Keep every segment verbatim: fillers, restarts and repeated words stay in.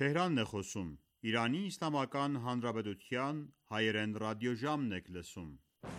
Թեհրանն է խոսում։ Իրանի Իսլամական Հանրապետության հայերեն ռադիոժամն եք լսում։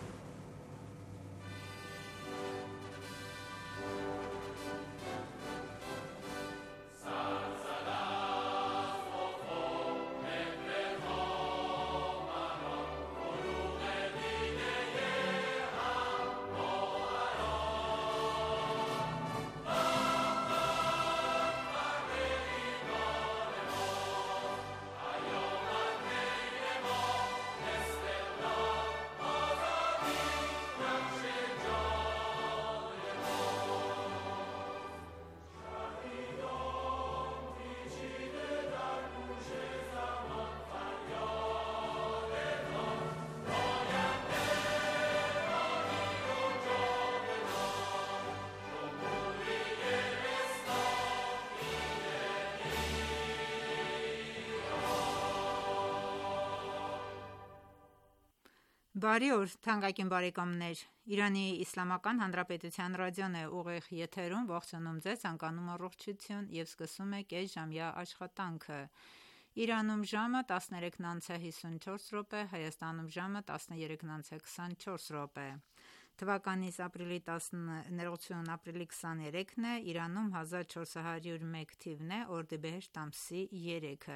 Բարի օր թանկագին բարեկամներ, Իրանի Իսլամական Հանրապետության ռադիոն է ուղիղ եթերում, ողջունում ձեզ, ցանկանում առողջություն և սկսում է կեսժամյա աշխատանքը։ Իրանում ժամը տասներեքն անց է հիսունչորս րոպե, Հայաստանում ժամը տասներեքն անց է քսանչորս րոպե։ Թվականից ապրիլի տասներորդ ապրիլի քսաներեքն է, Իրանում հազար չորս հարյուր մեկ թիվն է, օրդիբեհեշտ ամսի երեքը։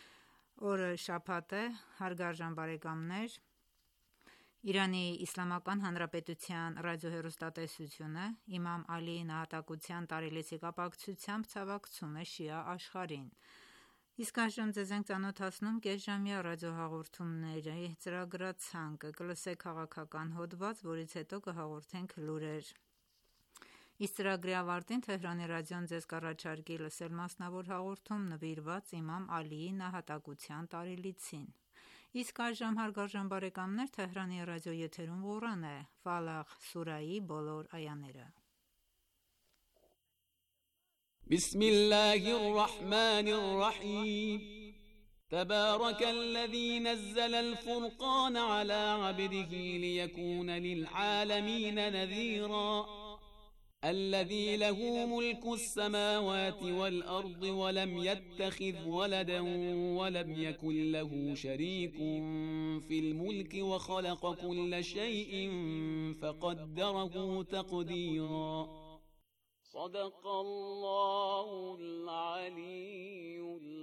Օրը շաբաթ է, հարգարժան բարեկամներ, Իրանի Իսլամական Հանրապետության ռադիոհեռուստատեսությունը Իմամ Ալիի նահատակության տարելիցի կապակցությամբ ցավակցում է շիա աշխարհին։ Իսկ այժմ ձեզ ենք ծանոթացնում կեսժամյա ռադիոհաղորդումների ծրագրացանկը, կլսեք քաղաքական հոդված, որից հետո կհաղորդենք լուրեր։ Իսկ ծրագրի ավարտին Թեհրանի ռադիոն ձեզ կառաջարկի լսել մասնավոր հաղորդում նվիրված Իմամ Ալիի նահատակության տարելիցին։ Իսկ այժմ հարգարժան բարեկամներ, Թեհրանի ռադիոեթերում Ղուրան է, Ֆալաղ սուրահի բոլոր այաները։ Բիսմիլլահիր ռահմանիր ռահիմ تبارك الذي نزل الفرقان على عبده ليكون للعالمين نذيرا الذي له ملك السماوات والأرض ولم يتخذ ولدا ولم يكن له شريك في الملك وخلق كل شيء فقدره تقديرا صدق الله العلي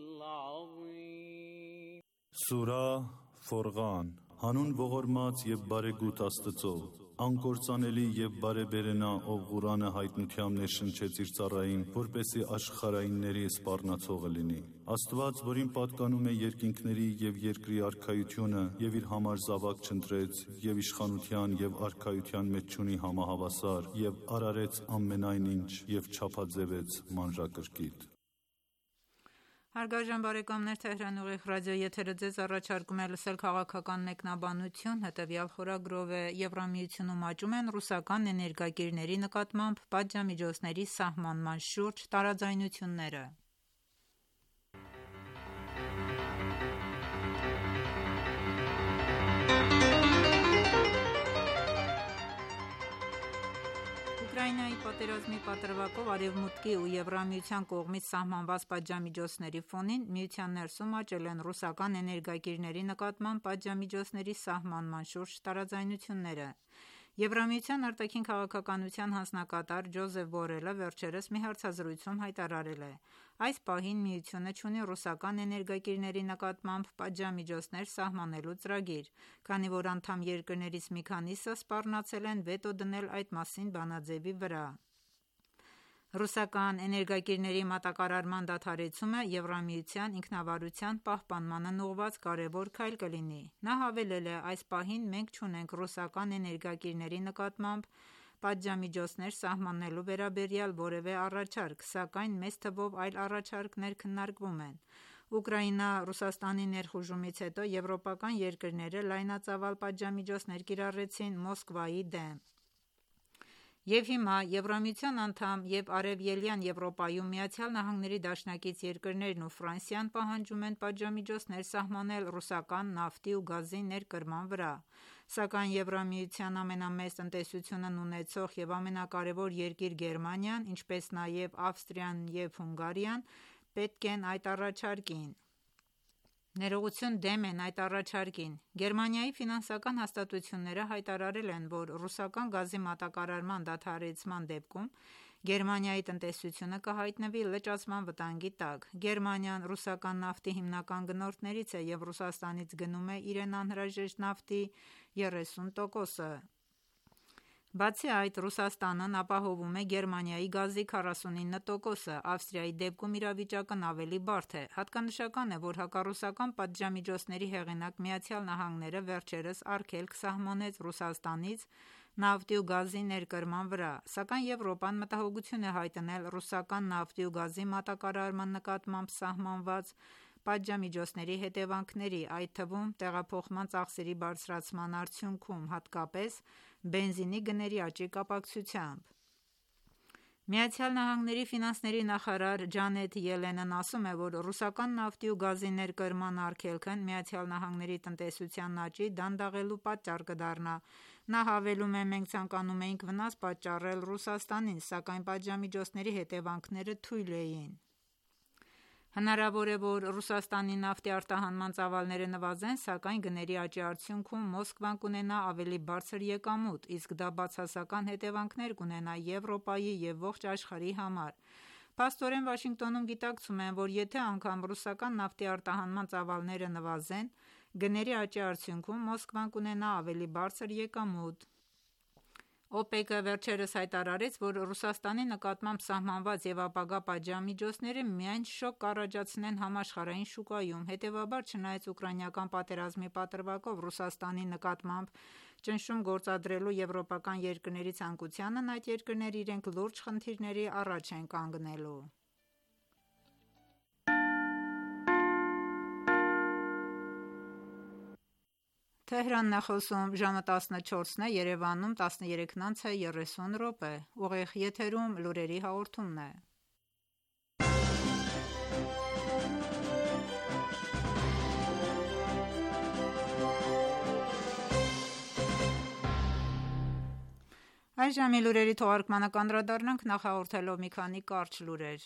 العظيم Սուրահ Ֆորղան Հանուն ողորմած և բարեգութ Աստծո, անկործանելի և բարեբերենա, ով Ղուրանը հայտնությամբ ներշնչեց իր ծառային, որպեսզի աշխարհայինների սպառնացողը լինի։ Աստված, որին պատկանում է երկինքների և երկրի արքայությունը, և իր համար զավակ չընտրեց, և իշխանության և արքայության մեջ չունի համահավասար, և արարեց ամենայն ինչ, և չափաձևեց մանրակրկիտ։ Հարգարժան բարեկամներ, Թեհրանի ուղիղ ռադիոեթերը ձեզ առաջարկում է լսել քաղաքական մեկնաբանություն, հետևյալ խորագրով է. Եվրամիությունում աճում են ռուսական էներգակիրների նկատմամբ պատժամիջոցների սահմանման շուրջ տարաձայնությունները։ Ուկրաինայի պատերազմի պատրվակով Արևմուտքի ու Եվրամիության կողմից սահմանված պատժամիջոցների ֆոնին միության ներսում աճել են ռուսական էներգակիրների նկատմամբ պատժամիջոցների սահմանման շուրջ տարաձայնությունները։ Եվրամիության արտաքին քաղաքականության հանձնակատար Ջոզեֆ Բորելը վերջերս մի հարցազրույցում հայտարարել է. Այս պահին միությունը չունի ռուսական էներգակիրների նկատմամբ պատժամիջոցներ սահմանելու ծրագիր, քանի որ անդամ երկրներից մի քանիսը սպառնացել են վետո դնել այդ մասին բանաձեւի վրա։ Ռուսական էներգակիրների մատակարարման դադարեցումը Եվրամիության ինքնավարության պահպանմանն ուղղված կարևոր քայլ կլինի։ Նա հավելել է. Այս պահին մենք չունենք ռուսական էներգակիրների նկատմամբ պատժամիջոցներ սահմանելու վերաբերյալ որևէ առաջարկ, սակայն մեծ թվով այլ առաջարկներ քննարկվում են։ Ուկրաինա-Ռուսաստանի ներխուժումից հետո եվրոպական երկրները լայնածավալ պատժամիջոցներ կիրառեցին Մոսկվայի դեմ։ Եվ հիմա Եվրամիության անդամ և Արևելյան Եվրոպայում ԱՄՆ-ի դաշնակից երկրներն ու Ֆրանսիան պահանջում են պատժամիջոցներ սահմանել ռուսական նավթի ու գազի ներկրման վրա։ Սակայն Եվրամիության ամենամեծ տնտեսությունն ունեցող և ամենակարևոր երկիր Գերմանիան, ինչպես նաև Ավստրիան և Հունգարիան պետք են այդ առաջարկին Ներողություն դեմ են այդ առաջարկին։ Գերմանիայի ֆինանսական հաստատությունները հայտարարել են, որ ռուսական գազի մատակարարման դադարեցման դեպքում Գերմանիայի տնտեսությունը կհայտնվի լճացման վտանգի տակ։ Գերմանիան ռուսական նավթի հիմնական գնորդներից է և Ռուսաստանից գնում է իրեն անհրաժեշտ նավթի երեսուն տոկոսը։ Բացի այդ, Ռուսաստանն ապահովում է Գերմանիայի գազի քառասունինը տոկոսը, Ավստրիայի դեպքում իրավիճակն ավելի բարդ է։ Հատկանշական է, որ հակառուսական պատժամիջոցների հեղինակ ԱՄՆ-ը վերջերս արգելք սահմանեց Ռուսաստանից նավթի ու գազի ներկրման վրա, սակայն Եվրոպան մտահոգություն է հայտնել ռուսական նավթի ու գազի մատակարարման նկատմամբ սահմանված պատժամիջոցների հետևանքների, այդ թվում տեղափոխման ծախսերի բարձրացման արդյունքում, հատկապես բենզինի գների աճի կապակցությամբ։ ԱՄՆ-ի ֆինանսների նախարար Ջանեթ Ելենն ասում է, որ ռուսական նավթի ու գազի ներկրման արգելքն ԱՄՆ-ի տնտեսության աճի դանդաղելու պատճառ կդառնա։ Նա հավելում է. «Մենք ցանկանում էինք վնաս պատճառել Ռուսաստանին, սակայն պատժամիջոցների հետևանքները թույլ էին»։ Հնարավոր է, որ Ռուսաստանի նավթի արտահանման ծավալները նվազեն, սակայն գների աճի արդյունքում Մոսկվան կունենա ավելի բարձր եկամուտ, իսկ դա բացասական հետևանքներ կունենա Եվրոպայի և ողջ աշխարհի համար։ Փաստորեն, Վաշինգտոնում գիտակցում են, որ եթե անգամ ռուսական նավթի արտահանման ծավալները նվազեն, գների աճի արդյունքում Մոսկվան կունենա ավելի բարձր եկամուտ։ օպեկ-ը վերջերս հայտարարեց, որ Ռուսաստանի նկատմամբ սահմանված և ապագա պատժամիջոցները միայն շոկ կառաջացնեն համաշխարհային շուկայում։ Հետևաբար, չնայած ուկրաինական պատերազմի պատրվակով Ռուսաստանի նկատմամբ ճնշում գործադրելու եվրոպական երկրների ցանկությանն, այդ երկրները իրենք լուրջ խնդիրների առաջ են կանգնելու։ Թեհրանն է խոսում, ժամը տասնչորսն է, Երևանում տասներեքն անց է երեսուն րոպե։ Ուղիղ եթերում լուրերի հաղորդումն է։ Այս ժամի լուրերի թողարկմանը կանդրադառնանք նախ հաղորդելով մի քանի կարճ լուրեր։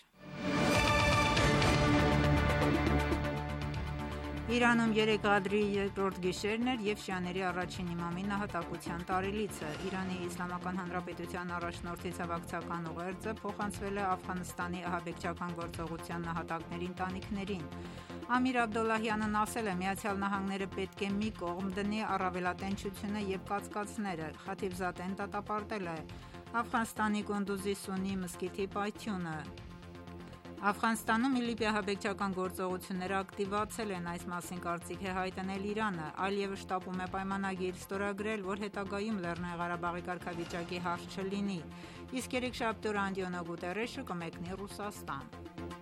Իրանում երեկ Ղադրի երկրորդ գիշերն էր և շիաների առաջին իմամի նահատակության տարելիցը։ Իրանի Իսլամական Հանրապետության առաջնորդի ցավակցական ուղերձը փոխանցվել է Աֆղանստանի ահաբեկչական գործողության նահատակների ընտանիքներին։ Ամիր Աբդոլլահյանն ասել է. «ԱՄՆ-ը պետք է մի կողմ դնի առավելատենչությունը և կասկածները»։ Խաթիբզադեն դատապարտել է Աֆղանստանի Կունդուզի սուննի մզկիթի պայթյունը։ Աֆղանստանում ԻԼԻՊ-ի ահաբեկչական գործողությունները ակտիվացել են, այս մասին կարծիք է հայտնել Իրանը, այլևս շտապում է պայմանագիր ստորագրել, որ հետագայում Լեռնային Ղարաբաղի կարգավիճակի հարց չլինի, իսկ երեքշաբթի օրը Անդիոնո Գուտերեշը կմեկնի Ռուսաստան։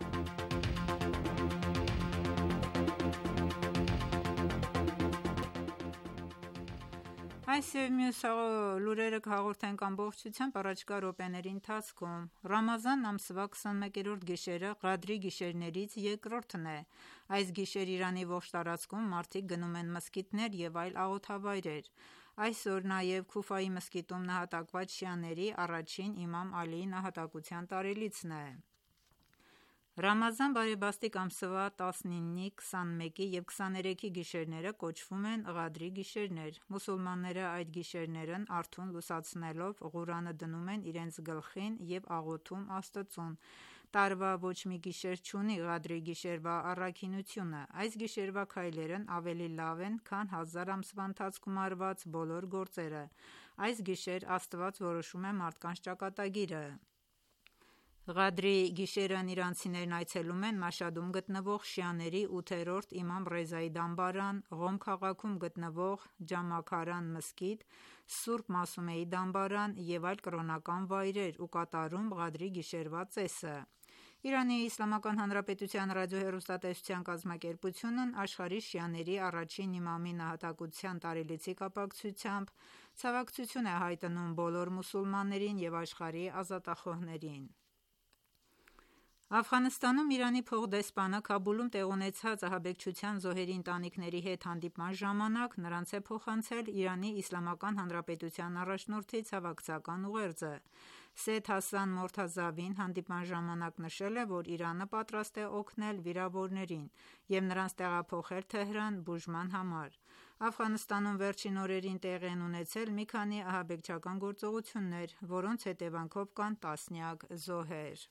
Այս և մյուս լուրերը կհաղորդենք ամբողջությամբ առաջիկա րոպեների ընթացքում։ Ռամազան ամսվա քսանմեկերորդ գիշերը Ղադրի գիշերներից երկրորդն է։ Այս գիշեր Իրանի ողջ տարածքում մարդիկ գնում են մզկիթներ և այլ աղոթավայրեր։ Այսօր նաև Քուֆայի մզկիթում նահատակված շիաների առաջին իմամ Ալիի նահատակության տարելիցն է։ Ռամազան բարեբաստիկ ամսվա տասնինի, քսանմեկի և քսաներեքի գիշերները կոչվում են Ղադրի գիշերներ։ Մուսուլմանները այդ գիշերներն արթուն լուսացնելով Ղուրանը դնում են իրենց գլխին և աղոթում Աստծուն։ Տարվա ոչ մի գիշեր չունի Ղադրի գիշերվա առաքինությունը։ Այս գիշերվա քայլերն ավելի լավ են, քան հազար ամսվա ընթացքում արված բոլոր գործերը։ Այս գիշեր Աստված որոշում է մարդկանց ճակատագիրը։ Ղադրի գիշերն իրանցիներն այցելում են Մաշհադում գտնվող շիաների ութերորդ իմամ Ռեզայի դամբարան, Ղոմ քաղաքում գտնվող Ջամաքարան մզկիթ, Սուրբ Մասումեի դամբարան և այլ կրոնական վայրեր ու կատարում Ղադրի գիշերվա ծեսը։ Իրանի Իսլամական Հանրապետության ռադիոհեռուստատեսության կազմակերպությունն աշխարհի շիաների առաջին իմամի նահատակության տարելիցի կապակցությամբ ցավակցություն է հայտնում բոլոր մուսուլմաններին և աշխարհի ազատախոհներին։ Աֆղանստանում Իրանի փոխդեսպանը Քաբուլում տեղ ունեցած ահաբեկչության զոհերի ընտանիքների հետ հանդիպման ժամանակ նրանց է փոխանցել Իրանի Իսլամական Հանրապետության առաջնորդի ցավակցական ուղերձը։ Սեյեդ Հասան Մորթազավին հանդիպման ժամանակ նշել է, որ Իրանը պատրաստ է օգնել վիրավորներին և նրանց տեղափոխել Թեհրան բուժման համար։ Աֆղանստանում վերջին օրերին տեղի են ունեցել մի քանի ահաբեկչական գործողություններ, որոնց հետևանքով կան տասնյակ զոհեր։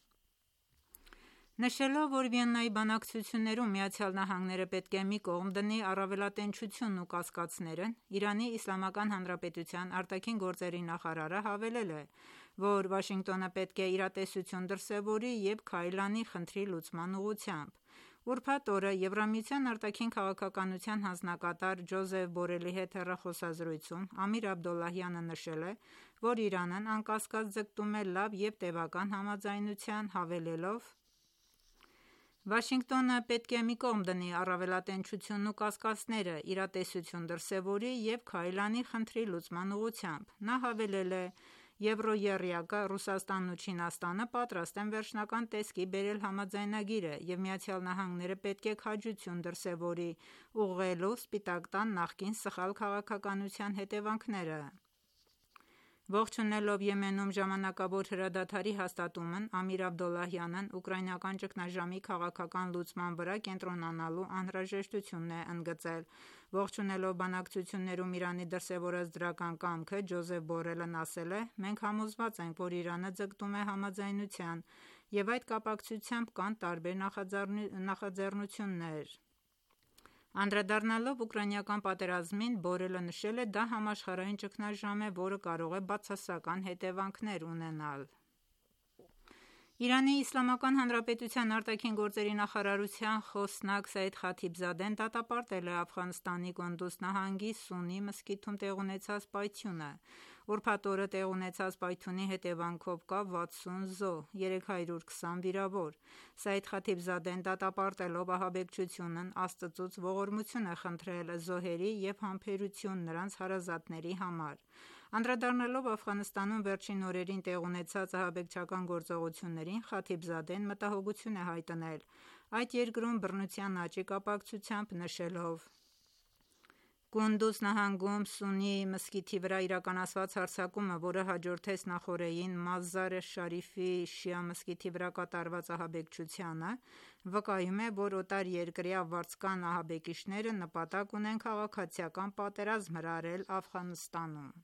Նշելով, որ Վիեննայի բանակցություններում ԱՄՆ-ը պետք է մի կողմ դնի առավելատենչությունն ու կասկածներն, Իրանի Իսլամական Հանրապետության արտաքին գործերի նախարարը հավելել է, որ Վաշինգտոնը պետք է իրատեսություն դրսևորի և քայլ անի խնդրի լուծման ուղղությամբ։ Ուրբաթ օրը Եվրամիության արտաքին քաղաքականության հանձնակատար Ջոզեֆ Բորելի հետ հեռախոսազրույցում Ամիր Աբդոլլահյանը նշել է, որ Իրանն անկասկած ձգտում է լավ և տևական համաձայնության, հավելելով. «Վաշինգտոնը պետք է մի կողմ դնի առավելատենչությունն ու կասկածները, իրատեսություն դրսևորի և քայլ անի խնդրի լուծման ուղղությամբ»։ Նա հավելել է. «Եվրոեռյակը, Ռուսաստանն ու Չինաստանը պատրաստ են վերջնական տեսքի բերել համաձայնագիրը, և ԱՄՆ-ը պետք է քաջություն դրսևորի՝ ուղղելու Սպիտակ տան նախկին սխալ քաղաքականության հետևանքները»։ Ողջունելով Եմենում ժամանակավոր հրադադարի հաստատումն, Ամիր Աբդոլլահյանն ուկրաինական ճգնաժամի քաղաքական լուծման վրա կենտրոնանալու անհրաժեշտությունն է ընդգծել։ Ողջունելով բանակցություններում Իրանի դրսևորած դրական կամքը, Ջոզեֆ Բորելն ասել է. «Մենք համոզված ենք, որ Իրանը ձգտում է համաձայնության, և այդ կապակցությամբ կան տարբեր նախաձեռնություններ»։ Անդրադառնալով ուկրաինական պատերազմին, Բորելը նշել է. «Դա համաշխարհային ճգնաժամ է, որը կարող է բացասական հետևանքներ ունենալ»։ Իրանի Իսլամական Հանրապետության արտաքին գործերի նախարարության խոսնակ Սայեդ Խաթիբզադեն դատապարտել է Աֆղանստանի Կոնդուզ նահանգի Սուննի մզկիթում տեղ ունեցած պայթյունը։ Ուրբաթ օրը տեղ ունեցած պայթյունի հետևանքով կա վաթսուն զոհ, երեք հարյուր քսան վիրավոր։ Սայեդ Խաթիբզադեն դատապարտելով ահաբեկչությունն, Աստծուց ողորմություն է խնդրել զոհերի և համբերություն նրանց հարազատների համար։ Անդրադառնալով Աֆղանստանում վերջին օրերին տեղ ունեցած ահաբեկչական գործողություններին, Խաթիբզադեն մտահոգություն է հայտնել այդ երկրում բռնության աճի կապակցությամբ, նշելով. «Կունդուզ նահանգում Սուննի մզկիթի վրա իրականացված հարձակումը, որը հաջորդեց նախօրեին Մազար-ե-Շարիֆի շիա մզկիթի վրա կատարված ահաբեկչությանը, վկայում է, որ օտարերկրյա վարձկան ահաբեկիչները նպատակ ունեն քաղաքացիական պատերազմ հրահրել Աֆղանստանում»։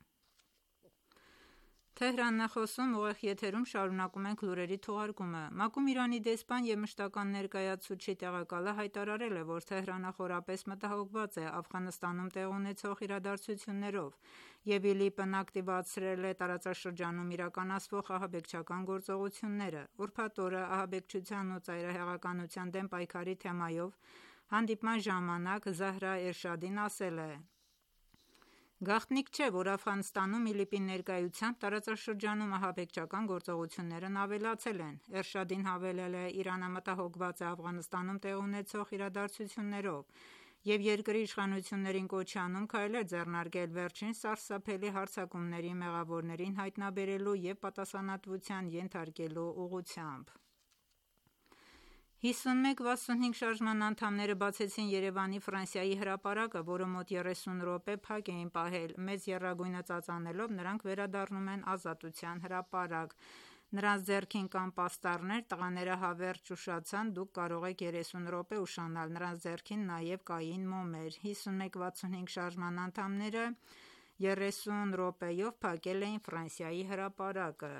ՄԱԿ-ում Իրանի դեսպան և մշտական ներկայացուցչի տեղակալը հայտարարել է, որ Թեհրանը խորապես մտահոգված է Աֆղանստանում տեղի ունեցող իրադարձություններով և ԻԼԻՊ-ն ակտիվացրել է տարածաշրջանում իրականացվող ահաբեկչական գործողությունները։ Ուրբաթ օրը ահաբեկչության ու ծայրահեղականության դեմ պայքարի թեմայով հանդիպման ժամանակ Զահրա Էրշադին ասել է. «Գաղտնիք չէ, որ Աֆղանստանում ԻԼԻՊ-ի ներկայությամբ տարածաշրջանում ահաբեկչական գործողություններն ավելացել են»։ Էրշադին հավելել է. «Իրանը մտահոգված է Աֆղանստանում տեղի ունեցող իրադարձություններով և երկրի իշխանություններին կոչ է անում քայլեր ձեռնարկել վերջին սարսափելի հարձակումների մեղավորներին հայտնաբերելու և պատասխանատվության ենթարկելու ուղղությամբ»։ հիսունմեկ վաթսունհինգ շարժման անդամները բացեցին Երևանի Ֆրանսիայի հրապարակը, որը մոտ երեսուն րոպե փակ էին պահել։ Մեծ եռագույնը ծածանելով՝ նրանք վերադառնում են Ազատության հրապարակ։ Նրանց ձեռքին կան պաստառներ, տղաները հավերթ ճուշացան՝ «Դուք կարող եք երեսուն րոպե ուշանալ»։ Նրանց ձեռքին նաև կային մոմեր։ հիսունմեկ վաթսունհինգ շարժման անդամները երեսուն րոպեով փակել էին Ֆրանսիայի հրապարակը։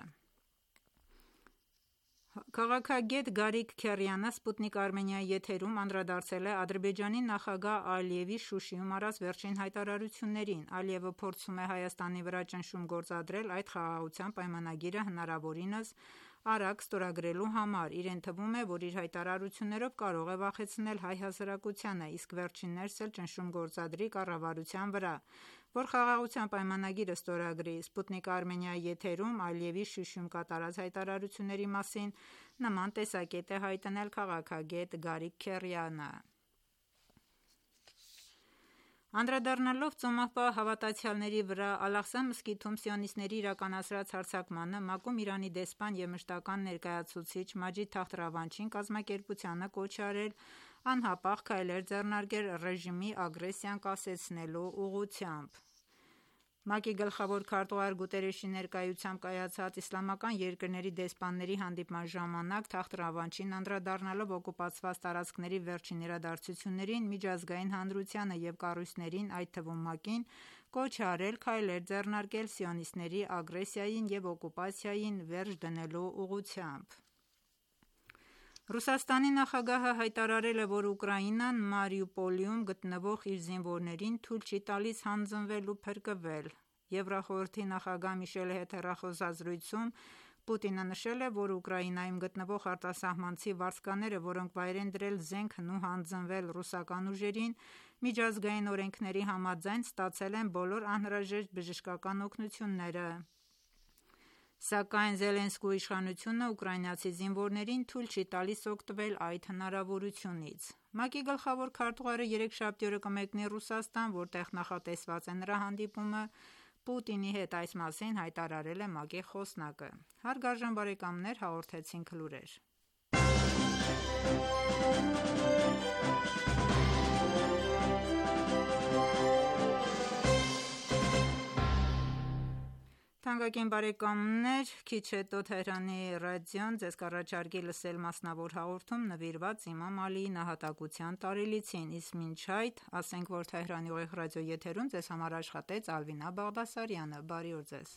Քաղաքագետ Գարիկ Քեռյանը «Սպուտնիկ Արմենիա»-ի եթերում անդրադարձել է Ադրբեջանի նախագահ Ալիևի Շուշիում արած վերջին հայտարարություններին։ Ալիևը փորձում է Հայաստանի վրա ճնշում գործադրել այդ խաղաղության պայմանագիրը հնարավորինս արագ ստորագրելու համար։ Իրեն թվում է, որ իր հայտարարություններով կարող է վախեցնել հայ հասարակությանը, իսկ վերջիններս էլ ճնշում գործադրի կառավարության վրա, որ խաղաղության պայմանագիրը ստորագրի։ «Սպուտնիկ Արմենիա»-ի եթերում Ալիևի Շուշիում կատարած հայտարարությունների մասին նման տեսակետ է հայտնել քաղաքագետ Գարիկ Քեռյանը։ Անդրադառնալով ծոմապահ հավատացյալների վրա Ալ-Աղսա մզկիթում սիոնիստների իրականացրած հարձակմանը, ՄԱԿ-ում Իրանի դեսպան և մշտական ներկայացուցիչ Մաջիդ Թախտ Ռավանչին կազմակերպությանը կոչ է արել անհապաղ քայլեր ձեռնարկել ռեժիմի ագրեսիան կասեցնելու ուղղությամբ: ՄԱԿ-ի գլխավոր քարտուղար Գուտերեշի ներկայությամբ կայացած իսլամական երկրների դեսպանների հանդիպման ժամանակ Թախտ Ռավանչին անդրադառնալով օկուպացված տարածքների վերջին իրադարձություններին, միջազգային հանրությանը և կառույցներին, այդ թվում ՄԱԿ-ին, կոչ է արել քայլեր ձեռնարկել սիոնիստների ագրեսիային և օկուպացիային վերջ դնելու ուղղությամբ: Ռուսաստանի նախագահը հայտարարել է, որ Ուկրաինան Մարիուպոլում գտնվող իր զինվորներին թույլ չի տալիս հանձնվել ու փրկվել: Եվրախորհրդի նախագահ Միշելի հետ հեռախոսազրույցում Պուտինը նշել է, որ Ուկրաինայում գտնվող արտասահմանցի վարձկանները, որոնք վայր են դրել զենքն ու հանձնվել ռուսական ուժերին, միջազգային օրենքների համաձայն ստացել են բոլոր անհրաժեշտ բժշկական օգնությունները: Սակայն Զելենսկու իշխանությունը ուկրաինացի զինվորներին թույլ չի տալիս օգտվել այդ հնարավորությունից: ՄԱԿ-ի գլխավոր քարտուղարը երեքշաբթի օրը կմեկնի Ռուսաստան, որտեղ նախատեսված է նրա հանդիպումը Պուտինի հետ, այս մասին հայտարարել է ՄԱԿ-ի խոսնակը: Հարգարժան բարեկամներ, հաղորդեցինք լուրեր: Թանկագին բարեկամներ, քիչ հետո Թեհրանի ռադիոն ձեզ կառաջարկի լսել մասնավոր հաղորդում նվիրված իմամ Ալիի նահատակության տարելիցին, իսկ մինչ այդ ասենք, որ Թեհրանի ուղիղ ռադիոեթերում ձեզ համար աշխատեց Ալվինա Բաղդասարյանը: Բարի օր ձեզ: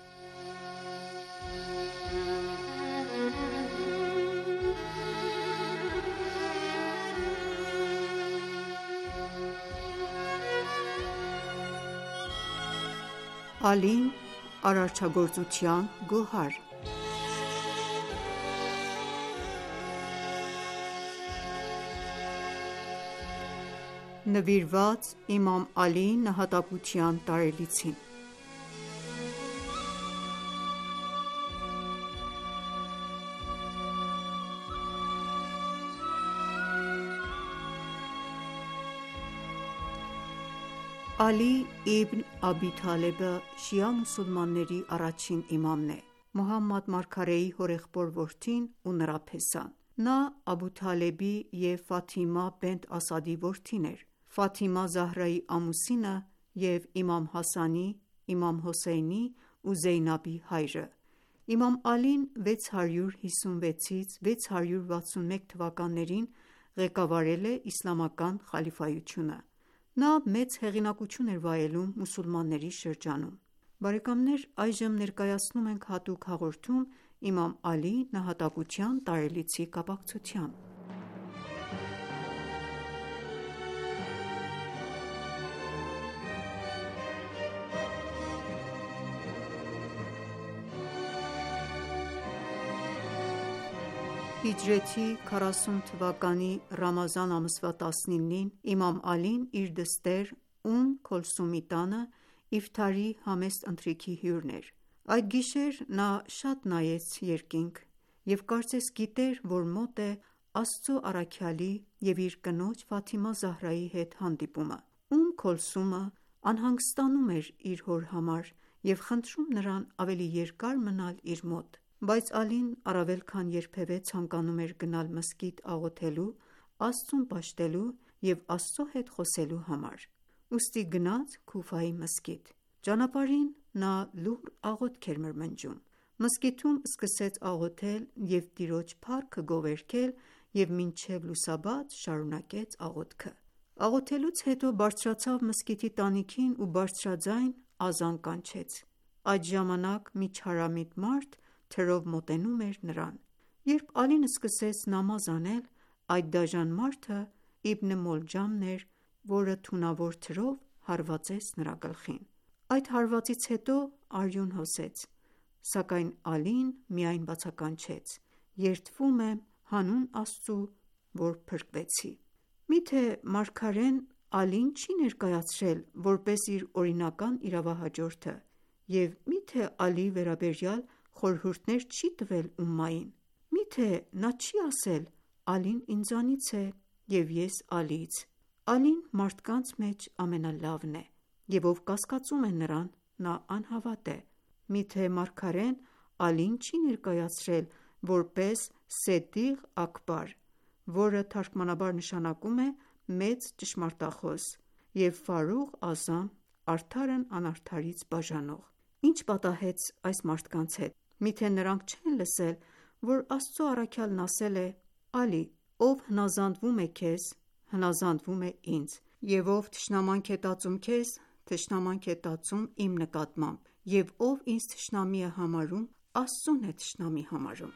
Ալին արարչագործության գոհար Նվիրված իմամ Ալիի նահատակության տարելիցին: Ալի Իբն Աբի Թալեբը շիա մուսուլմանների առաջին իմամն է, Մոհամմադ մարգարեի հորեղբոր որդին ու նրա փեսան: Նա Աբու Թալեբի և Ֆաթիմա Բենթ Ասադի որդին էր, Ֆաթիմա Զահրայի ամուսինը և իմամ Հասանի, իմամ Հոսեյնի ու Զեյնաբի հայրը: Իմամ Ալին վեց հարյուր հիսունվեցից վեց հարյուր վաթսունմեկ թվականներին ղեկավարել է իսլամական խալիֆայությունը: Նա մեծ հեղինակություն էր վայելում մուսուլմանների շրջանում: Այժմ ներկայացնում ենք հատուկ հաղորդում իմամ Ալիի նահատակության տարելիցի կապակցությամբ: Հիջրեթի քառասուն թվականի Ռամազան ամսվա տասնինին իմամ Ալին իր դստեր Ում Քոլսումի տանը իֆթարի համեստ ընթրիքի հյուրն էր: Այդ գիշեր նա շատ նայեց երկինք և կարծես գիտեր, որ մոտ է Աստծու առաքյալի և իր կնոջ Ֆաթիմա Զահրայի հետ հանդիպումը: Ում Քոլսումը անհանգստանում էր իր հոր համար և խնդրում նրան ավելի երկար մնալ իր մոտ: Բայց Ալին առավել քան երբևէ ցանկանում էր գնալ մզկիթ աղոթելու, Աստծուն պաշտելու և Աստծո հետ խոսելու համար: Ուստի գնաց Քուֆայի մզկիթ: Ճանապարհին նա լուռ աղոթք էր մրմնջում: Մզկիթում սկսեց աղոթել և Տիրոջ փառքը գովերգել և մինչև լուսաբաց շարունակեց աղոթքը: Աղոթելուց հետո բարձրացավ մզկիթի տանիքին ու բարձրաձայն ազան կանչեց: Այդ ժամանակ մի չարամիտ մարդ թրով մոտենում էր նրան: Երբ Ալին սկսեց նամազ անել, այդ դաժան մարդը Իբն Մոլջամն էր, որը թունավոր թրով հարվածեց նրա գլխին: Այդ հարվածից հետո արյուն հոսեց: Սակայն Ալին միայն բացականչեց. «Երդվում եմ հանուն Աստծու, որ փրկվեցի»: Միթե մարգարեն Ալիին չի ներկայացրել որպես իր օրինական իրավահաջորդը և միթե Ալիի վերաբերյալ խորհուրդներ չի տվել ումմային: Միթե նա չի ասել. «Ալին ինձանից է և ես Ալիից»: Ալին մարդկանց մեջ ամենալավն է, և ով կասկածում է նրան, նա անհավատ է: Միթե մարգարեն Ալին չի ներկայացրել որպես Սեդիղ Աքբար, որը թարգմանաբար նշանակում է մեծ ճշմարտախոս, և Ֆարուղ Ազամ, արդարն անարդարից բաժանող: Ի՞նչ պատահեց այս մարդկանց հետ: Միթե նրանք չեն լսել, որ Աստծու առաքյալն ասել է. «Ալի, ով հնազանդվում է քեզ, հնազանդվում է ինձ, և ով թշնամանք է տածում քեզ, թշնամանք է տածում իմ նկատմամբ, և ով ինձ թշնամի է համարում, Աստծուն է թշնամի համարում»: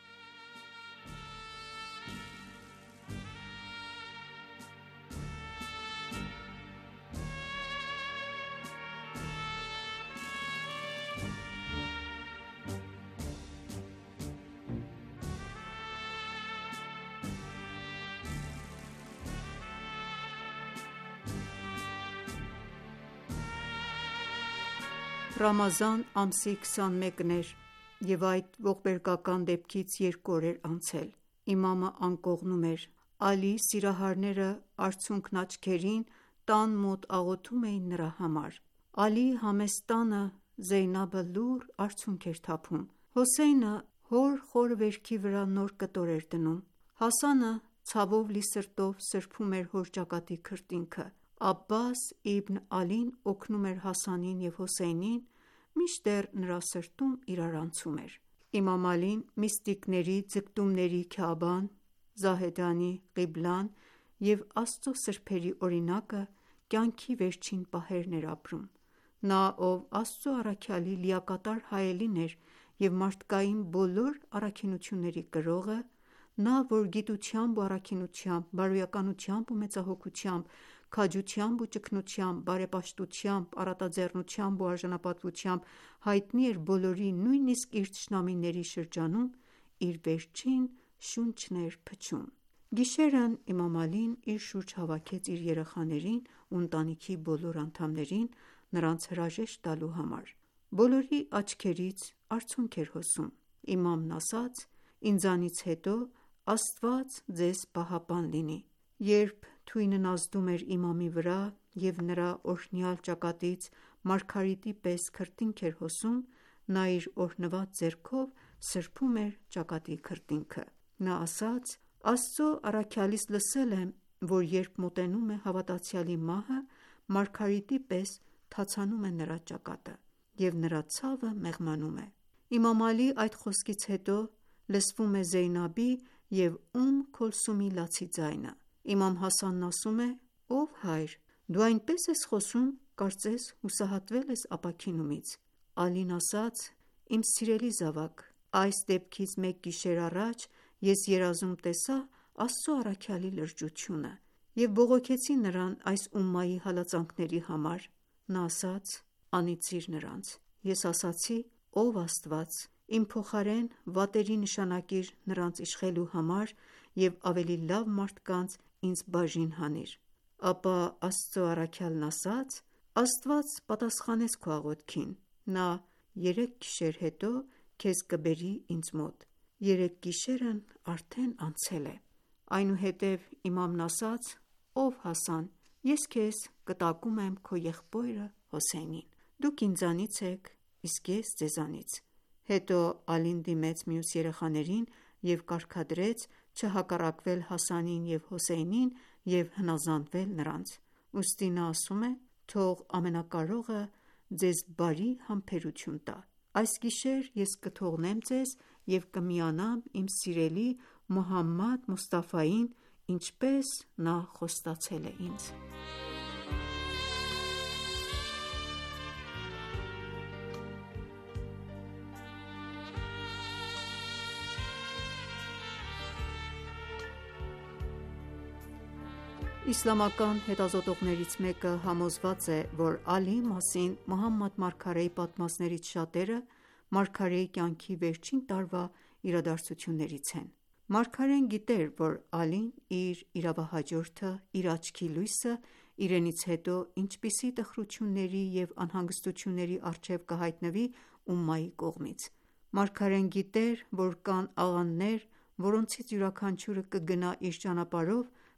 Ռամազան ամսի քսանմեկն էր և այդ ողբերգական դեպքից երկու օր էր անցել: Իմամը անկողնում էր: Ալիի սիրահարները արցունքն աչքերին տան մոտ աղոթում էին նրա համար: Ալիի համեստ տանը Զեյնաբը լուռ արցունք էր թափում: Հոսեյնը հոր խորը վերքի վրա նոր կտոր էր դնում: Հասանը ցավով լի սրտով սրբում էր հոր ճակատի քրտինքը: Աբբաս իբն Ալին օգնում էր Հասանին և Հոսեյնին, մինչդեռ նրա սրտում իրարանցում էր: Իմամ Ալին միստիկների ձգտումների Քաաբան, Զահեդանի Ղիբլան և Աստծու սրբերի օրինակը կյանքի վերջին պահերն էր ապրում: Նա, ով Աստծու առաքյալի լիակատար հայելին էր և մարդկային բոլոր առաքինությունների կրողը, նա, որ գիտությամբ ու առաքինությամբ, բարոյականությամբ ու մեծահոգությամբ, քաջությամբ ու ճգնությամբ, բարեպաշտությամբ, առատաձեռնությամբ ու արժանապատվությամբ հայտնի էր բոլորի, նույնիսկ իր թշնամիների շրջանում, իր վերջին շունչն էր փչում: Գիշերն իմամ Ալին իր շուրջ հավաքեց իր երեխաներին ու ընտանիքի բոլոր անդամներին, նրանց հրաժեշտ տալու համար: Բոլորի աչքերից արցունք էր հոսում: Իմամն ասաց. «Ինձանից հետո Աստված ձեզ պահապան լինի»: Երբ թույնն ազդում էր իմամի վրա և նրա օրհնյալ ճակատից մարգարիտի պես քրտինք էր հոսում, նա իր օրհնված ձեռքով սրբում էր ճակատի քրտինքը: Նա ասաց. «Աստծու առաքյալից լսել եմ, որ երբ մոտենում է հավատացյալի մահը, մարգարիտի պես թացանում է նրա ճակատը, և նրա ցավը մեղմանում է»: Իմամ Ալիի այդ խոսքից հետո լսվում է Զեյնաբի և Ում Քոլսումի լացի ձայնը: Իմամ Հասանն ասում է. «Ով հայր, դու այնպես ես խոսում, կարծես հուսահատվել ես ապաքինումից»: Ալին ասաց. «Իմ սիրելի զավակ, այս դեպքից մեկ գիշեր առաջ ես երազում տեսա Աստծու առաքյալի լրջությունը և բողոքեցի նրան այս ումմայի հալածանքների համար: Նա ասաց. «Անիծիր նրանց»: Ես ասացի. «Ով Աստված, իմ փոխարեն վատերի նշանակիր նրանց իշխելու համար և ավելի լավ մարդկանց ինձ բաժին հանիր»: Ապա Աստծու առաքյալն ասաց. «Աստված պատասխանեց քո աղոթքին: Նա երեք գիշեր հետո քեզ կբերի ինձ մոտ: Երեք գիշերն արդեն անցել է»: Այնուհետև իմամն ասաց. «Ով Հասան, ես քեզ կտակում եմ քո եղբորը Հոսեյնին: Դուք ինձանից եք, իսկ ես ձեզանից»: Հետո Ալին դիմեց մյուս երեխաներին և կարգադրեց չհակառակվել Հասանին և Հոսեյնին և հնազանդվել նրանց: Ուստի նա ասում է. «Թող ամենակարողը ձեզ բարի համբերություն տա: Այս գիշեր ես կթողնեմ ձեզ և կմիանամ իմ սիրելի Մոհամմադ Մոսթաֆային, ինչպես նա խոստացել է ինձ»: Իսլամական հետազոտողներից մեկը համոզված է, որ Ալիի մասին Մոհամմադ մարգարեի պատմածներից շատերը մարգարեի կյանքի վերջին տարվա իրադարձություններից են: Մարգարեն գիտեր, որ Ալին իր իրավահաջորդը, իր աչքի լույսը, իրենից հետո ինչպիսի տխրությունների և անհանգստությունների առջև կհայտնվի ումմայի կողմից: Մարգարեն գիտեր, որ կան աղանդներ, որոնցից յուրաքանչյուրը կգնա իր ճանապարհով,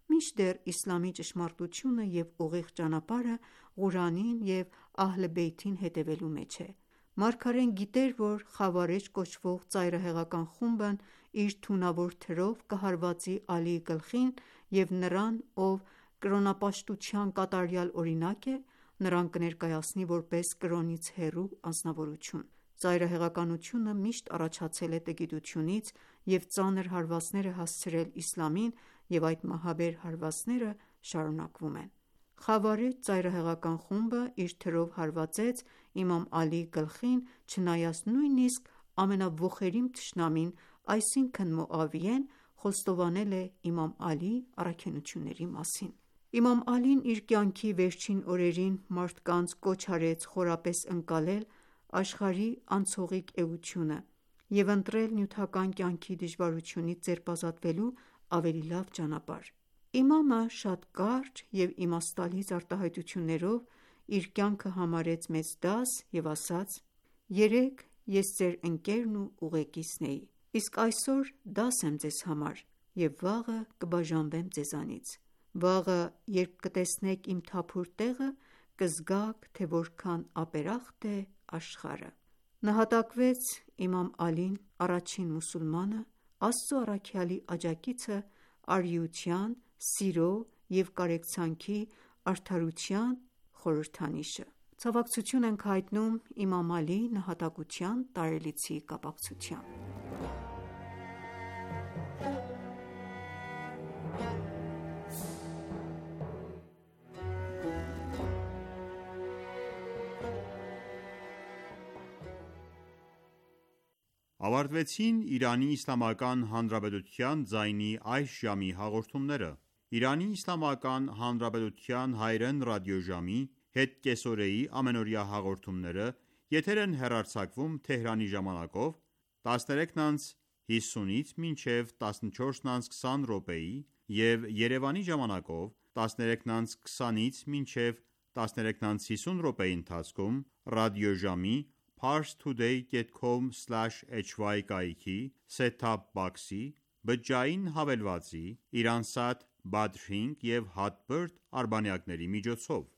մինչդեռ իսլամի ճշմարտությունը և ուղիղ ճանապարհը Ղուրանին և Ահլ Բեյթին հետևելու մեջ է։ Մարգարեն գիտեր, որ Խավարեջ կոչվող ծայրահեղական խումբն իր թունավոր թրով կհարվածի Ալիի գլխին և նրան, ով կրոնապաշտության կատարյալ օրինակ է, նրան կներկայացնի որպես կրոնից հեռու անձնավորություն։ Ծայրահեղականությունը միշտ առաջացել է տգիտությունից և ծանր հարվածներ է հասցրել իսլամին, և այդ մահաբեր հարվածները շարունակվում են։ Խավարեջ ծայրահեղական խումբը իր թրով հարվածեց իմամ Ալիի գլխին, չնայած նույնիսկ ամենաոխերիմ թշնամին, այսինքն Մոավիեն, խոստովանել է իմամ Ալիի առաքինությունների մասին։ Իմամ Ալին իր կյանքի վերջին օրերին մարդկանց կոչ արեց խորապես ընկալել աշխարհի անցողիկ էությունը և ընտրել նյութական կյանքի դժվարությունից ձերբազատվելու ավելի լավ ճանապարհ։ Իմամը շատ կարճ և իմաստալից արտահայտություններով իր կյանքը համարեց մեծ դաս և ասաց. «Երեկ ես ձեր ընկերն ու ուղեկիցն էի, իսկ այսօր դաս եմ ձեզ համար և վաղը կբաժանվեմ ձեզանից։ Վաղը, երբ կտեսնեք իմ թափուր տեղը, կզգաք, թե որքան ապերախտ է աշխարհը»։ Նահատակվեց իմամ Ալին, առաջին մուսուլմանը, Աստծու առաքյալի աջակիցը, արիության, սիրո և կարեկցանքի, արդարության խորհրդանիշը։ Ցավակցություն ենք հայտնում իմամ Ալիի նահատակության տարելիցի կապակցությամբ։ Ավարտվեցին «Իրանի Իսլամական Հանրապետության» ձայնի այս ժամի հաղորդումները։ Իրանի Իսլամական Հանրապետության հայրեն ռադիոժամի հետկեսօրեի ամենօրյա հաղորդումները եթեր են հեռարձակվում Թեհրանի ժամանակով տասներեքն անց հիսունից մինչև տասնչորսն անց քսան րոպեի և Երևանի ժամանակով տասներեքն անց քսանից մինչև տասներեքն անց հիսուն րոպեի ընթացքում ռադիոժամի parstoday dot com slash h y կայքի set-top box-ի, բջջային հավելվածի, Iransat Badrink և Hotbird արբանյակների միջոցով։